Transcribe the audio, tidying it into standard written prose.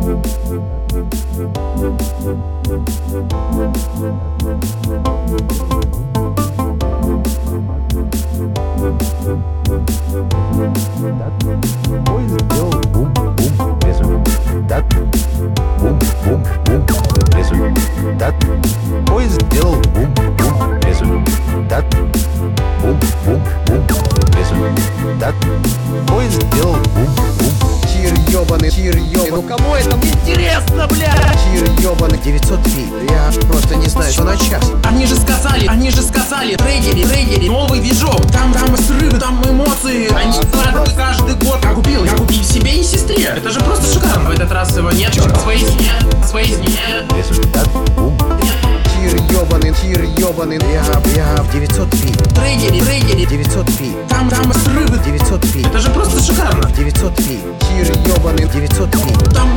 Поезд сделал бум-бум, результат. Бум-бум-бум, результат. Поезд сделал бум-бум, результат. Бум-бум-бум, результат. Поезд сделал бум-бум. Чир ёбаный, ну кому это интересно, бля? Чир ёбаный, 900 пи. Я просто не знаю, что начать. Они же сказали, трейдери, новый движок. Там срывы, там эмоции. Они складывают каждый год. Я купил себе и сестре. Это же просто шикарно. В этот раз его нет. Свои нет. Результат бум. Чир ёбаный, я 900 пи. Трейдери, 900 пи. там срывы. 900 пи. Это же просто шикарно. 900 пи. Чир ёбаный, 900 пи. Там